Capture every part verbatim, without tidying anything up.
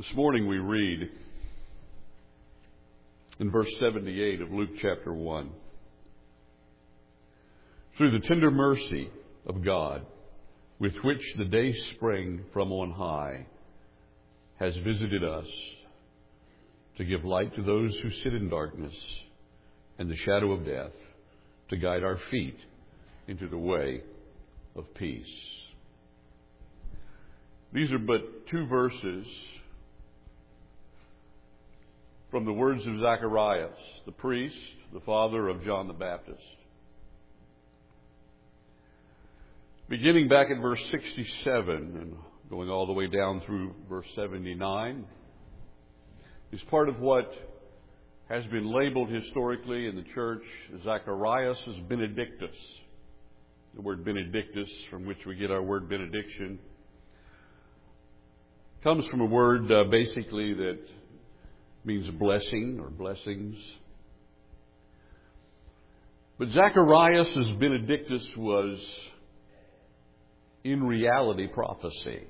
This morning we read in verse seventy-eight of Luke chapter one, through the tender mercy of God, with which the day spring from on high has visited us, to give light to those who sit in darkness and the shadow of death, to guide our feet into the way of peace. These are but two verses from the words of Zacharias, the priest, the father of John the Baptist. Beginning back at verse sixty-seven and going all the way down through verse seventy-nine is part of what has been labeled historically in the church Zacharias' Benedictus. The word Benedictus, from which we get our word benediction, comes from a word uh, basically that means blessing or blessings. But Zacharias' Benedictus was in reality prophecy.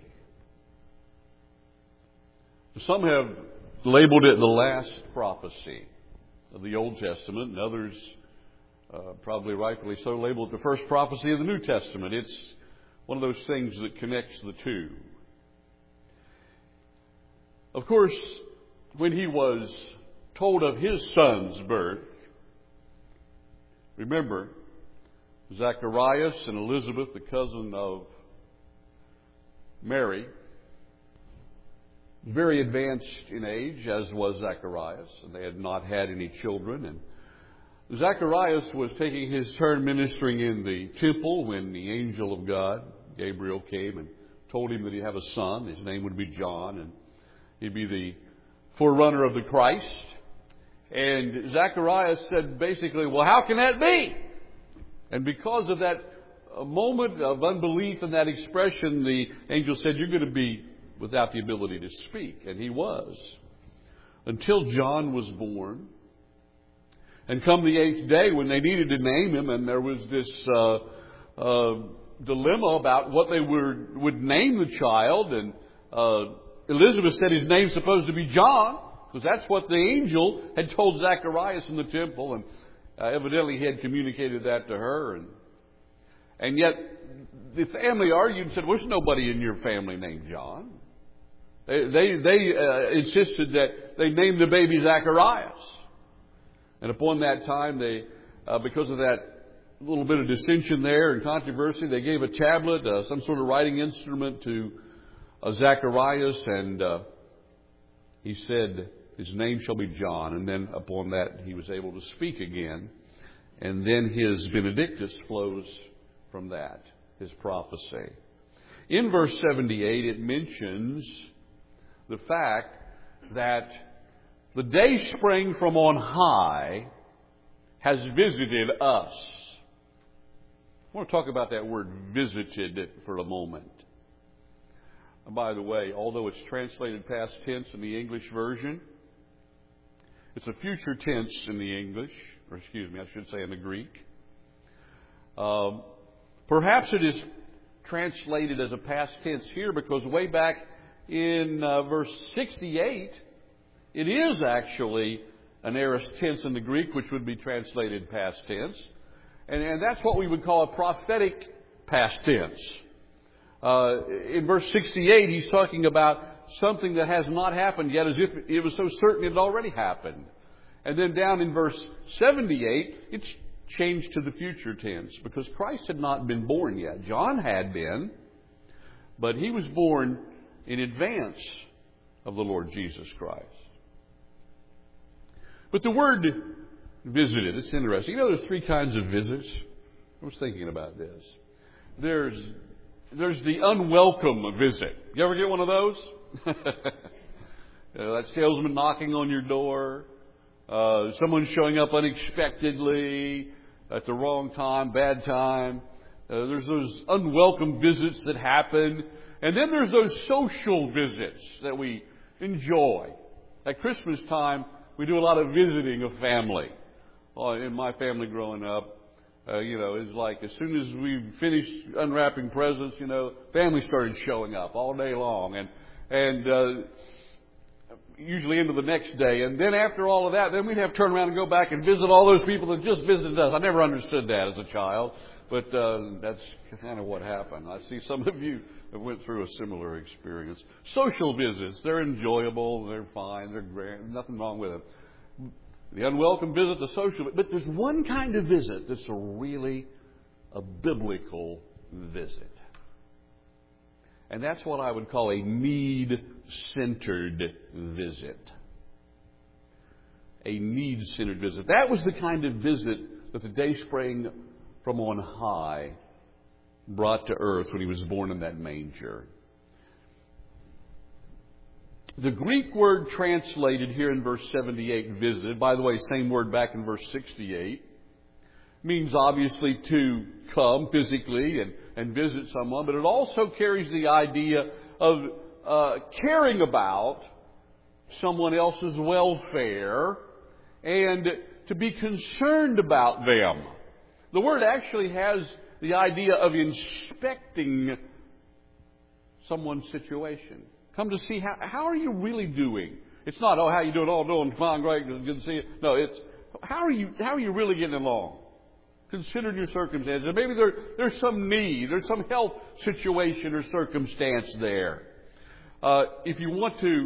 Some have labeled it the last prophecy of the Old Testament, and others, uh, probably rightfully so, label it the first prophecy of the New Testament. It's one of those things that connects the two. Of course, when he was told of his son's birth, remember, Zacharias and Elizabeth, the cousin of Mary, very advanced in age, as was Zacharias, and they had not had any children. And Zacharias was taking his turn ministering in the temple when the angel of God, Gabriel, came and told him that he'd have a son. His name would be John, and he'd be the forerunner of the Christ. And Zacharias said basically, well, how can that be? And because of that moment of unbelief in that expression, the angel said, you're going to be without the ability to speak. And he was. Until John was born. And come the eighth day when they needed to name him, and there was this uh, uh, dilemma about what they were, would name the child. And uh, Elizabeth said his name's supposed to be John, because that's what the angel had told Zacharias in the temple. And uh, evidently he had communicated that to her. And, and yet the family argued and said, well, there's nobody in your family named John. They they, they uh, insisted that they name the baby Zacharias. And upon that time, they, uh, because of that little bit of dissension there and controversy, they gave a tablet, uh, some sort of writing instrument to uh, Zacharias, and uh, he said, his name shall be John. And then upon that, he was able to speak again. And then his Benedictus flows from that, his prophecy. In verse seventy-eight, it mentions the fact that the day spring from on high has visited us. I want to talk about that word visited for a moment. And by the way, although it's translated past tense in the English version, it's a future tense in the English, or excuse me, I should say in the Greek. Um, perhaps it is translated as a past tense here because way back in uh, verse sixty-eight, it is actually an aorist tense in the Greek, which would be translated past tense. And, and that's what we would call a prophetic past tense. Uh, in verse sixty-eight, he's talking about something that has not happened yet, as if it was so certain it had already happened. And then down in verse seventy-eight, it's changed to the future tense because Christ had not been born yet. John had been, but he was born in advance of the Lord Jesus Christ. But the word visited, it's interesting. You know, there's three kinds of visits. I was thinking about this. There's there's the unwelcome visit. You ever get one of those? You know, that salesman knocking on your door, uh, someone showing up unexpectedly at the wrong time, bad time. Uh, there's those unwelcome visits that happen. And then there's those social visits that we enjoy. At Christmas time, we do a lot of visiting of family. Oh, in my family growing up, uh, you know, it's like as soon as we finished unwrapping presents, you know, family started showing up all day long. And and uh, usually into the next day. And then after all of that, then we'd have to turn around and go back and visit all those people that just visited us. I never understood that as a child, but uh, that's kind of what happened. I see some of you that went through a similar experience. Social visits, they're enjoyable, they're fine, they're great, nothing wrong with them. The unwelcome visit, the social, but there's one kind of visit that's a really a biblical visit. And that's what I would call a need-centered visit. A need-centered visit. That was the kind of visit that the Dayspring from on high brought to earth when he was born in that manger. The Greek word translated here in verse seventy-eight, visited, by the way, same word back in verse sixty-eight, means obviously to come physically and, and visit someone, but it also carries the idea of uh, caring about someone else's welfare and to be concerned about them. The word actually has the idea of inspecting someone's situation. Come to see how, how are you really doing? It's not, oh, how you doing? Oh, doing fine, great, good to see you. No, it's, how are you, how are you really getting along? Consider your circumstances. Maybe there, there's some need, there's some health situation or circumstance there. Uh, if you want to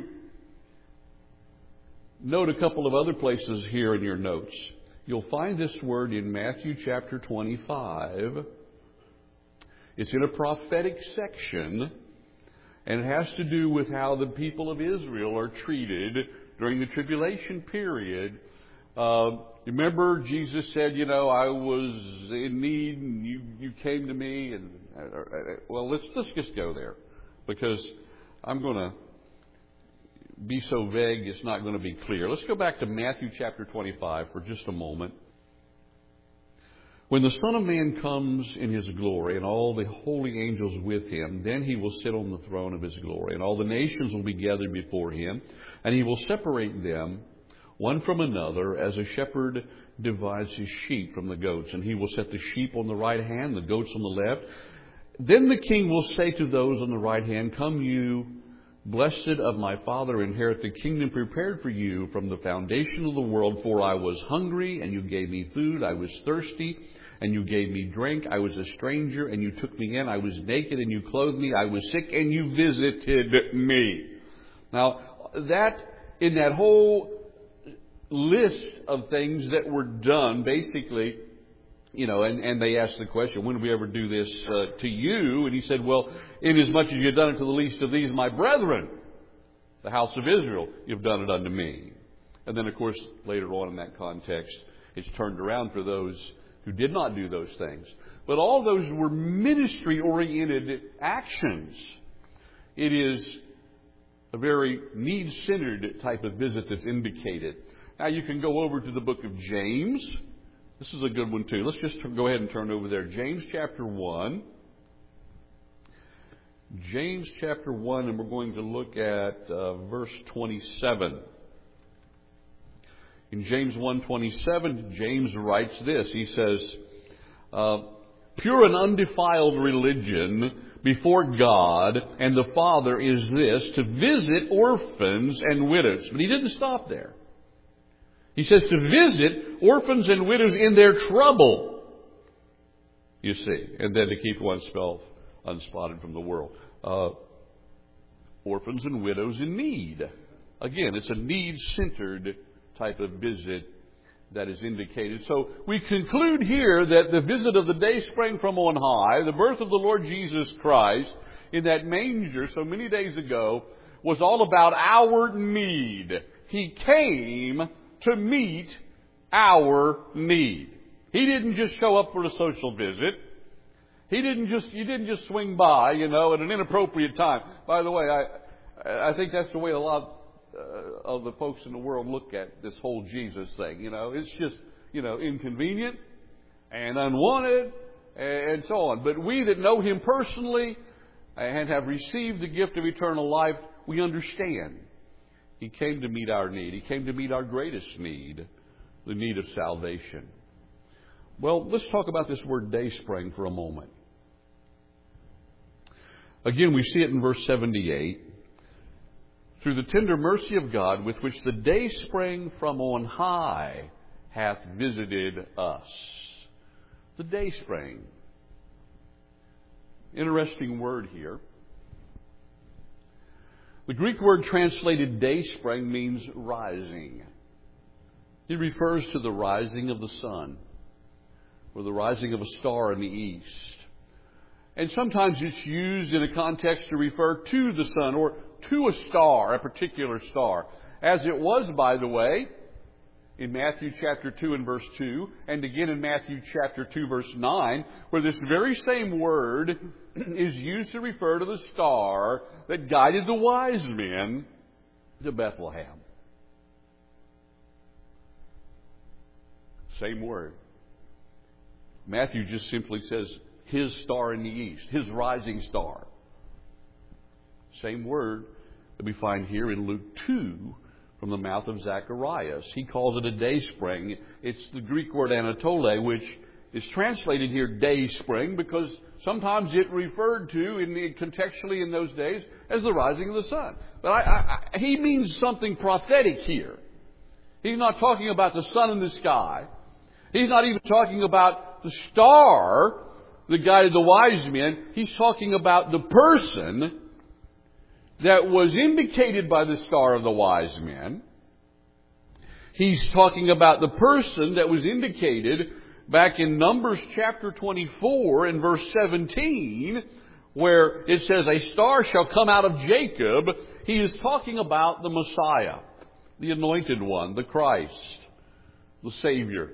note a couple of other places here in your notes, you'll find this word in Matthew chapter twenty-five. It's in a prophetic section, and it has to do with how the people of Israel are treated during the tribulation period. Uh, remember, Jesus said, you know, I was in need, and you, you came to me, and uh, uh, well, let's let's just go there, because I'm going to be so vague, it's not going to be clear. Let's go back to Matthew chapter twenty-five for just a moment. When the Son of Man comes in His glory and all the holy angels with Him, then He will sit on the throne of His glory, and all the nations will be gathered before Him, and He will separate them one from another, as a shepherd divides his sheep from the goats. And He will set the sheep on the right hand, the goats on the left. Then the King will say to those on the right hand, come you, blessed of my Father, inherit the kingdom prepared for you from the foundation of the world. For I was hungry, and you gave me food. I was thirsty, and you gave me drink. I was a stranger, and you took me in. I was naked, and you clothed me. I was sick, and you visited me. Now, that, in that whole list of things that were done, basically, you know, and, and they asked the question, when did we ever do this uh, to you? And He said, well, inasmuch as you've done it to the least of these, my brethren, the house of Israel, you've done it unto me. And then, of course, later on in that context, it's turned around for those who did not do those things. But all those were ministry-oriented actions. It is a very need-centered type of visit that's indicated. Now, you can go over to the book of James. This is a good one, too. Let's just go ahead and turn over there. James chapter one. James chapter one, and we're going to look at uh, verse twenty-seven. In James one twenty-seven, James writes this. He says, uh, pure and undefiled religion before God and the Father is this, to visit orphans and widows. But he didn't stop there. He says to visit orphans and widows in their trouble, you see, and then to keep oneself unspotted from the world. Uh, orphans and widows in need. Again, it's a need-centered type of visit that is indicated. So we conclude here that the visit of the Dayspring from on high, the birth of the Lord Jesus Christ in that manger so many days ago, was all about our need. He came to meet our need. He didn't just show up for a social visit. He didn't just, you didn't just swing by, you know, at an inappropriate time. By the way, I, I think that's the way a lot uh, of the folks in the world look at this whole Jesus thing. You know, it's just, you know, inconvenient and unwanted and so on. But we that know Him personally and have received the gift of eternal life, we understand. He came to meet our need. He came to meet our greatest need, the need of salvation. Well, let's talk about this word Dayspring for a moment. Again, we see it in verse seventy-eight. through the tender mercy of God, with which the dayspring from on high hath visited us. The dayspring. Interesting word here. The Greek word translated dayspring means rising. It refers to the rising of the sun, or the rising of a star in the east. And sometimes it's used in a context to refer to the sun or to a star, a particular star. As it was, by the way, in Matthew chapter two and verse two, and again in Matthew chapter two verse nine, where this very same word is used to refer to the star that guided the wise men to Bethlehem. Same word. Matthew just simply says, his star in the east, his rising star. Same word that we find here in Luke two from the mouth of Zacharias. He calls it a dayspring. It's the Greek word Anatole, which is translated here dayspring because sometimes it referred to, in the, contextually in those days, as the rising of the sun. But I, I, I, he means something prophetic here. He's not talking about the sun in the sky. He's not even talking about the star that guided the wise men. He's talking about the person that was indicated by the star of the wise men. He's talking about the person that was indicated back in Numbers chapter twenty-four and verse seventeen, where it says, a star shall come out of Jacob. He is talking about the Messiah, the anointed one, the Christ, the Savior.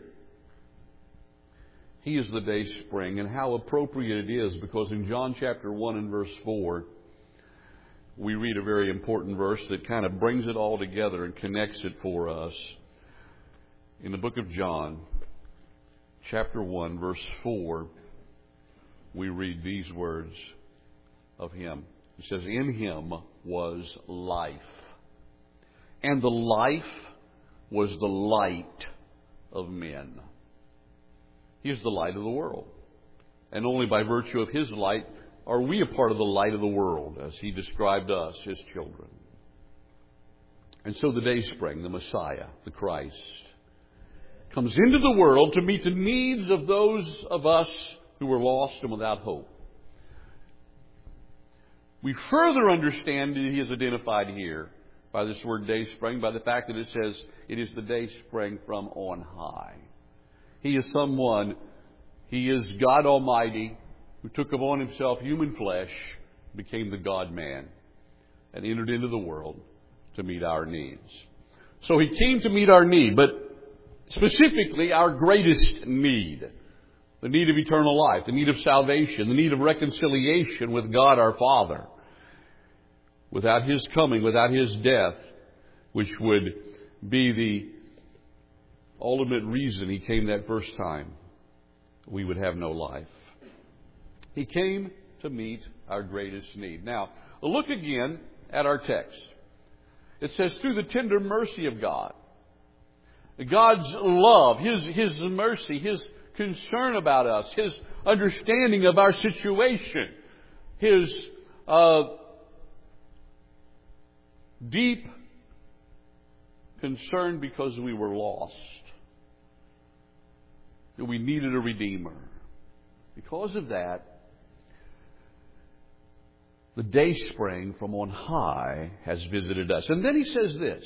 He is the dayspring, and how appropriate it is, because in John chapter one and verse four, we read a very important verse that kind of brings it all together and connects it for us. In the book of John, chapter one, verse four, we read these words of Him. It says, in Him was life, and the life was the light of men. He is the light of the world. And only by virtue of His light are we a part of the light of the world, as He described us, His children. And so the dayspring, the Messiah, the Christ, comes into the world to meet the needs of those of us who were lost and without hope. We further understand that He is identified here by this word dayspring, by the fact that it says it is the dayspring from on high. He is someone, He is God Almighty, who took upon Himself human flesh, became the God-man, and entered into the world to meet our needs. So He came to meet our need, but specifically our greatest need, the need of eternal life, the need of salvation, the need of reconciliation with God our Father. Without His coming, without His death, which would be the ultimate reason He came that first time, we would have no life. He came to meet our greatest need. Now, look again at our text. It says, through the tender mercy of God. God's love, His, His mercy, His concern about us, His understanding of our situation, His uh, deep concern because we were lost. That we needed a Redeemer. Because of that, the dayspring from on high has visited us. And then He says this.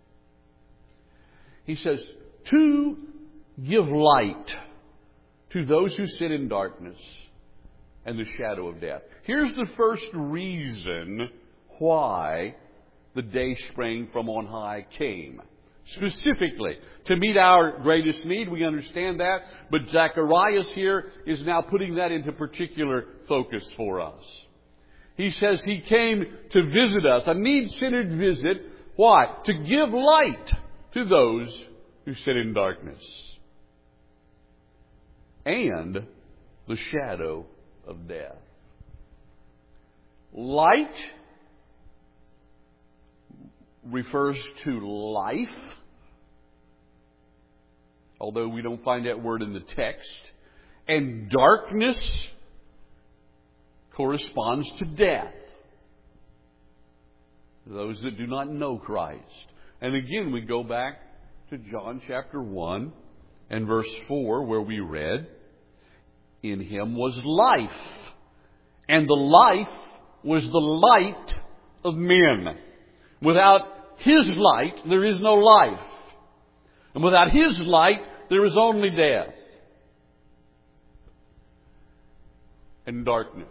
He says, to give light to those who sit in darkness and the shadow of death. Here's the first reason why the dayspring from on high came. Specifically, to meet our greatest need, we understand that. But Zacharias here is now putting that into particular focus for us. He says He came to visit us, a need-centered visit. Why? To give light to those who sit in darkness and the shadow of death. Light refers to life, although we don't find that word in the text. And darkness corresponds to death. those that do not know Christ. And again, we go back to John chapter one and verse four, where we read, "In Him was life, and the life was the light of men. Without His light, there is no life. And without His light, there is only death and darkness."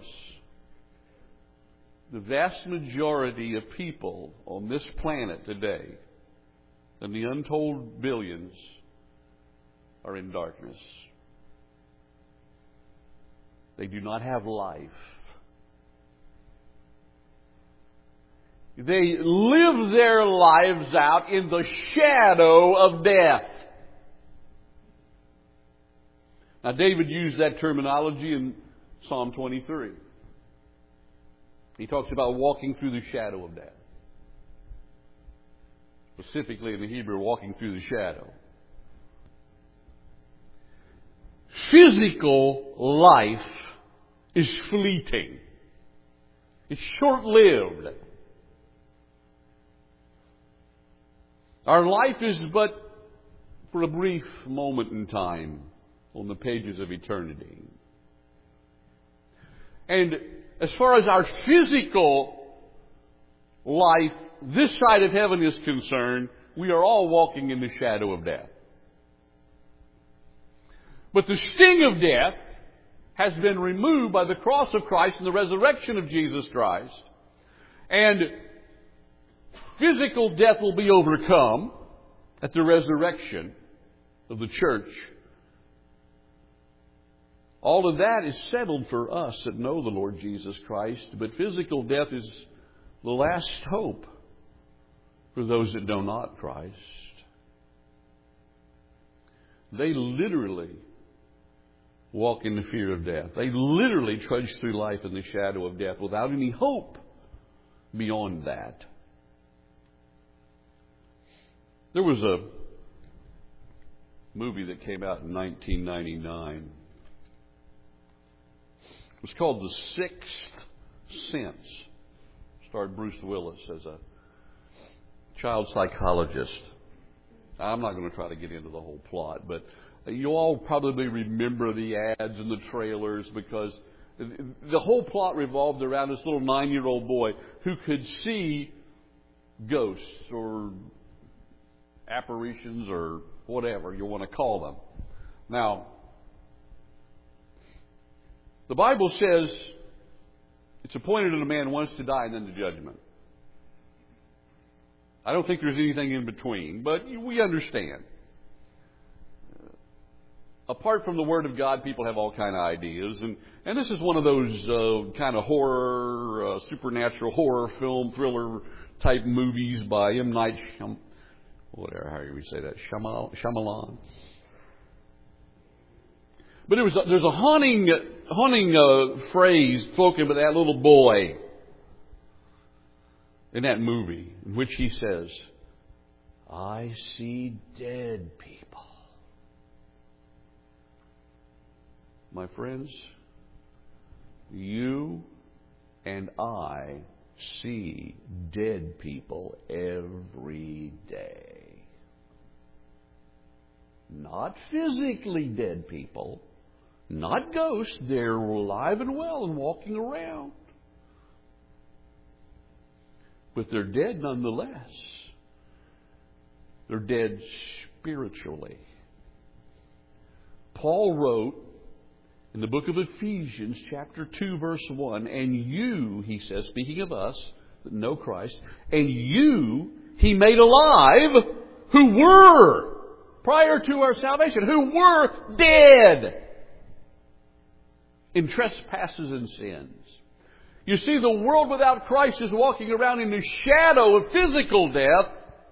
The vast majority of people on this planet today, and the untold billions, are in darkness. They do not have life. They live their lives out in the shadow of death. Now, David used that terminology in Psalm twenty-three. He talks about walking through the shadow of death. Specifically in the Hebrew, walking through the shadow. Physical life is fleeting. It's short-lived. Our life is but for a brief moment in time on the pages of eternity. And as far as our physical life this side of heaven is concerned, we are all walking in the shadow of death. But the sting of death has been removed by the cross of Christ and the resurrection of Jesus Christ. And physical death will be overcome at the resurrection of the church. All of that is settled for us that know the Lord Jesus Christ. But physical death is the last hope for those that know not Christ. They literally walk in the fear of death. They literally trudge through life in the shadow of death without any hope beyond that. There was a movie that came out in nineteen ninety-nine. It was called The Sixth Sense. It starred Bruce Willis as a child psychologist. I'm not going to try to get into the whole plot, but you all probably remember the ads and the trailers, because the whole plot revolved around this little nine-year-old boy who could see ghosts or apparitions or whatever you want to call them. Now, the Bible says it's appointed that a man once to die and then the judgment. I don't think there's anything in between, but we understand. Apart from the Word of God, people have all kind of ideas, and, and this is one of those uh, kind of horror, uh, supernatural horror film thriller type movies by M. Night Shyam, whatever how you say that, Shyamalan. Shyamalan. But there was a, there's a haunting, haunting uh, phrase spoken by that little boy in that movie, in which he says, "I see dead people." My friends, you and I see dead people every day. Not physically dead people, not ghosts. They're alive and well and walking around. But they're dead nonetheless. They're dead spiritually. Paul wrote in the book of Ephesians, chapter two, verse one, and you, he says, speaking of us that know Christ, and you he made alive who were, prior to our salvation, who were dead in trespasses and sins. You see, the world without Christ is walking around in the shadow of physical death,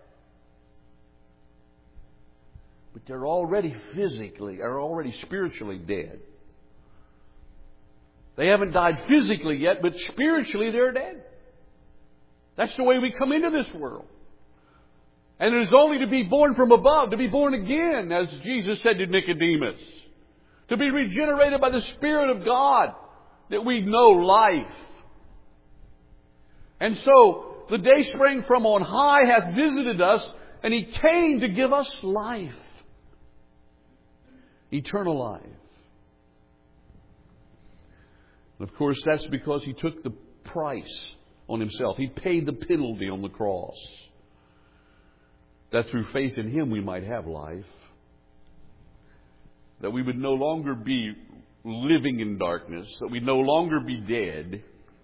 but they're already physically, are already spiritually dead. They haven't died physically yet, but spiritually they're dead. That's the way we come into this world. And it is only to be born from above, to be born again, as Jesus said to Nicodemus, to be regenerated by the Spirit of God, that we know life. And so, the dayspring from on high hath visited us, and He came to give us life. Eternal life. And of course, that's because He took the price on Himself. He paid the penalty on the cross. That through faith in Him we might have life. That we would no longer be living in darkness. That we no longer be dead.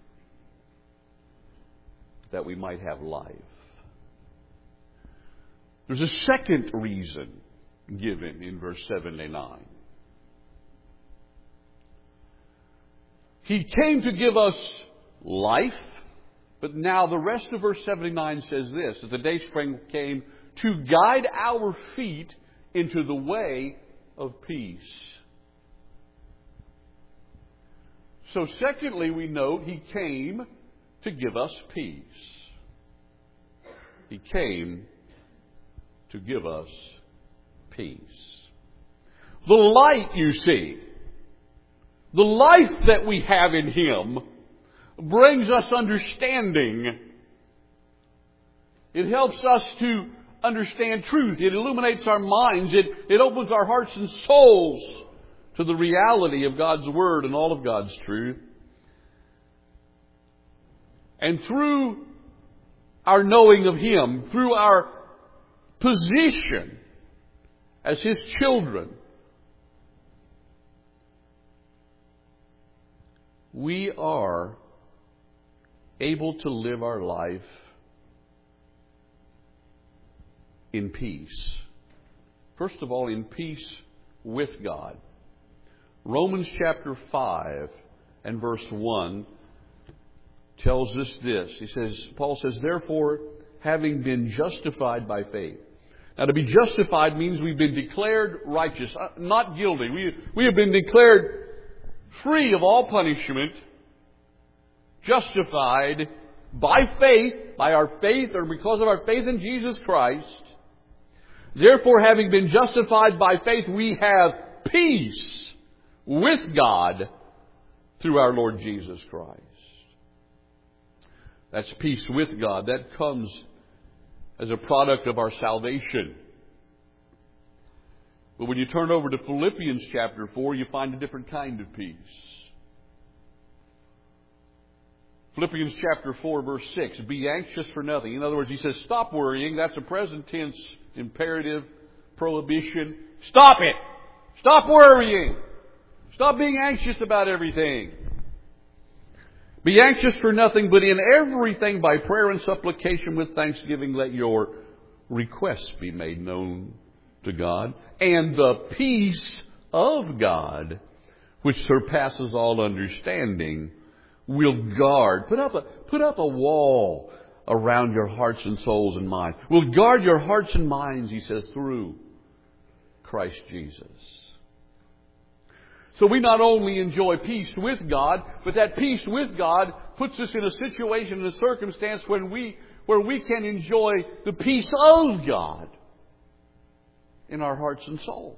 That we might have life. There's a second reason given in verse seventy-nine. He came to give us life, but now the rest of verse seventy-nine says this, that the dayspring came to guide our feet into the way of peace. So secondly, we note He came to give us peace. He came to give us peace. The light, you see, the life that we have in Him brings us understanding. It helps us to understand truth. It illuminates our minds. It, it opens our hearts and souls to the reality of God's Word and all of God's truth. And through our knowing of Him, through our position as His children, we are able to live our life in peace. First of all, in peace with God. Romans chapter five and verse one tells us this. He says, Paul says, therefore, having been justified by faith. Now, to be justified means we've been declared righteous, not guilty. We, we have been declared free of all punishment, justified by faith, by our faith or because of our faith in Jesus Christ. Therefore, having been justified by faith, we have peace with God through our Lord Jesus Christ. That's peace with God. That comes as a product of our salvation. But when you turn over to Philippians chapter four, you find a different kind of peace. Philippians chapter four, verse six, be anxious for nothing. In other words, he says, stop worrying. That's a present tense imperative prohibition. Stop it! Stop worrying! Stop being anxious about everything. Be anxious for nothing, but in everything by prayer and supplication with thanksgiving let your requests be made known to God. And the peace of God, which surpasses all understanding, will guard. Put up a, put up a wall around your hearts and souls and minds. Will guard your hearts and minds, he says, through Christ Jesus. So we not only enjoy peace with God, but that peace with God puts us in a situation and a circumstance when we, where we can enjoy the peace of God in our hearts and souls.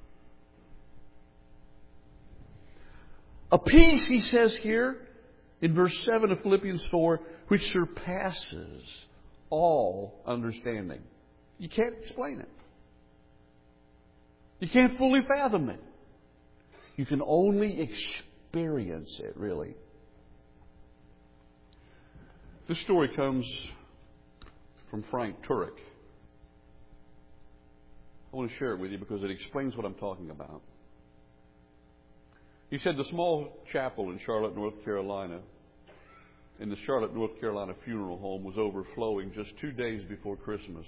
A peace, he says here in verse seven of Philippians four, which surpasses all understanding. You can't explain it. You can't fully fathom it. You can only experience it, really. This story comes from Frank Turek. I want to share it with you because it explains what I'm talking about. He said the small chapel in Charlotte, North Carolina, in the Charlotte, North Carolina funeral home was overflowing just two days before Christmas.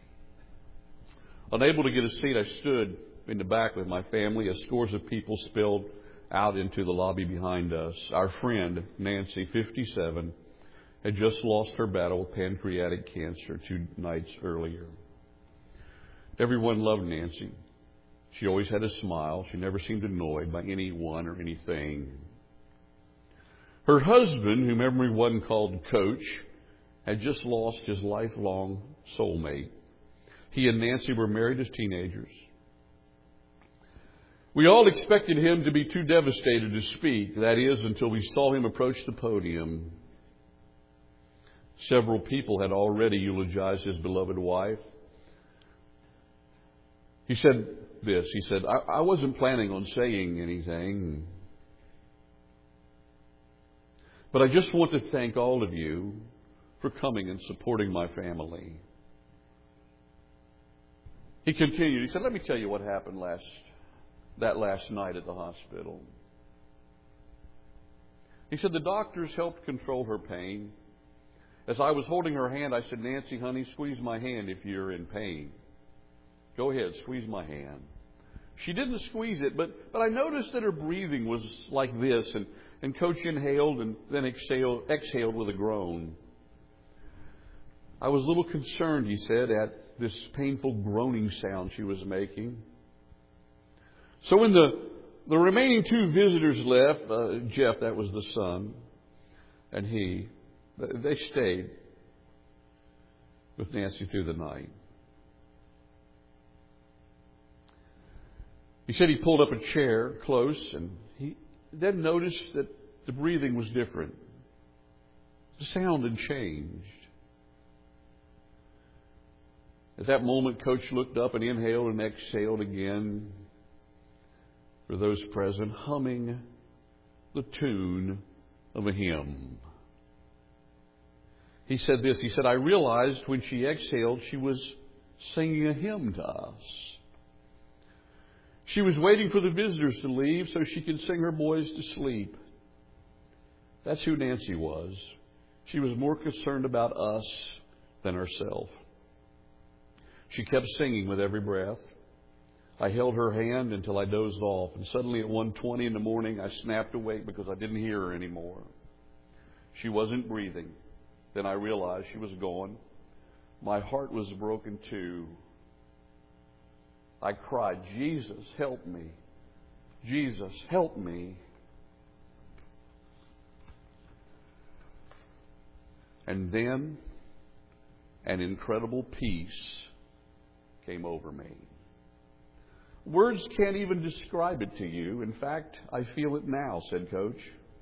Unable to get a seat, I stood in the back with my family as scores of people spilled out into the lobby behind us. Our friend, Nancy, fifty-seven, had just lost her battle with pancreatic cancer two nights earlier. Everyone loved Nancy. She always had a smile. She never seemed annoyed by anyone or anything. Her husband, whom everyone called Coach, had just lost his lifelong soulmate. He and Nancy were married as teenagers. We all expected him to be too devastated to speak, that is, until we saw him approach the podium. Several people had already eulogized his beloved wife. He said this, he said, I, I wasn't planning on saying anything, but I just want to thank all of you for coming and supporting my family. He continued, he said, let me tell you what happened last that last night at the hospital. He said, the doctors helped control her pain. As I was holding her hand, I said, Nancy, honey, squeeze my hand if you're in pain. Go ahead, squeeze my hand. She didn't squeeze it, but, but I noticed that her breathing was like this, and, and Coach inhaled and then exhaled, exhaled with a groan. I was a little concerned, he said, at this painful groaning sound she was making. So when the, the remaining two visitors left, uh, Jeff, that was the son, and he, they stayed with Nancy through the night. He said he pulled up a chair close, and he then noticed that the breathing was different. The sound had changed. At that moment, Coach looked up and inhaled and exhaled again for those present, humming the tune of a hymn. He said this, he said, I realized when she exhaled, she was singing a hymn to us. She was waiting for the visitors to leave so she could sing her boys to sleep. That's who Nancy was. She was more concerned about us than herself. She kept singing with every breath. I held her hand until I dozed off, and suddenly at one twenty in the morning, I snapped awake because I didn't hear her anymore. She wasn't breathing. Then I realized she was gone. My heart was broken too. I cried, Jesus, help me. Jesus, help me. And then an incredible peace came over me. Words can't even describe it to you. In fact, I feel it now, said Coach.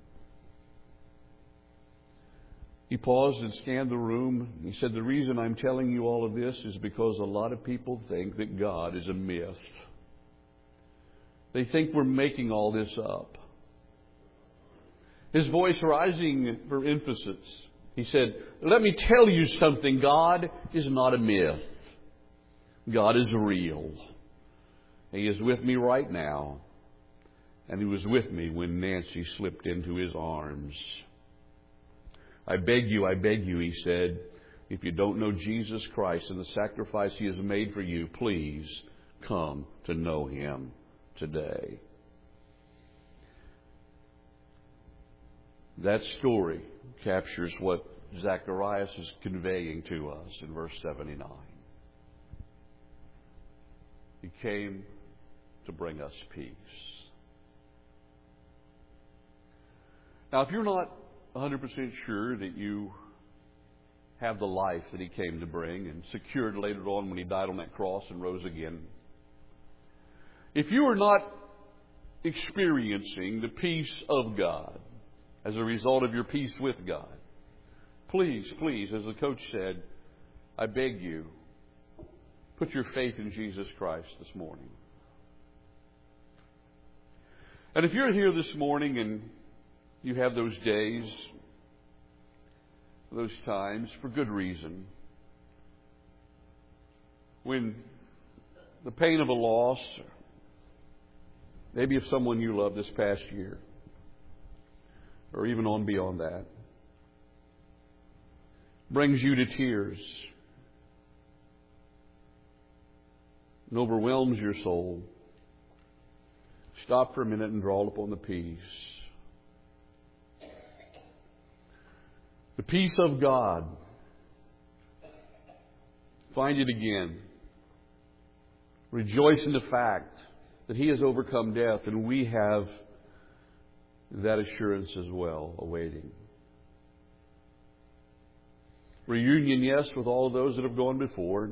He paused and scanned the room. He said, the reason I'm telling you all of this is because a lot of people think that God is a myth. They think we're making all this up. His voice rising for emphasis, he said, let me tell you something. God is not a myth. God is real. He is with me right now. And He was with me when Nancy slipped into His arms. I beg you, I beg you, he said, if you don't know Jesus Christ and the sacrifice He has made for you, please come to know Him today. That story captures what Zacharias is conveying to us in verse seventy-nine. He came to bring us peace. Now, if you're not one hundred percent sure that you have the life that He came to bring and secured later on when He died on that cross and rose again, if you are not experiencing the peace of God as a result of your peace with God, please, please, as the coach said, I beg you, put your faith in Jesus Christ this morning. And if you're here this morning and you have those days, those times, for good reason, when the pain of a loss, maybe of someone you loved this past year, or even on beyond that, brings you to tears and overwhelms your soul, stop for a minute and draw upon the peace. The peace of God. Find it again. Rejoice in the fact that He has overcome death, and we have that assurance as well awaiting. Reunion, yes, with all of those that have gone before.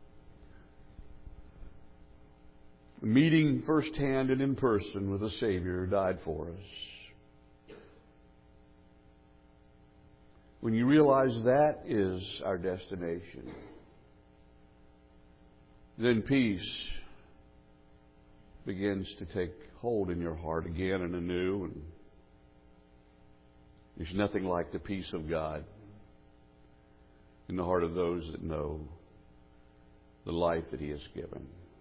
Meeting firsthand and in person with a Savior who died for us. When you realize that is our destination, then peace begins to take hold in your heart again and anew. And there's nothing like the peace of God in the heart of those that know the life that He has given.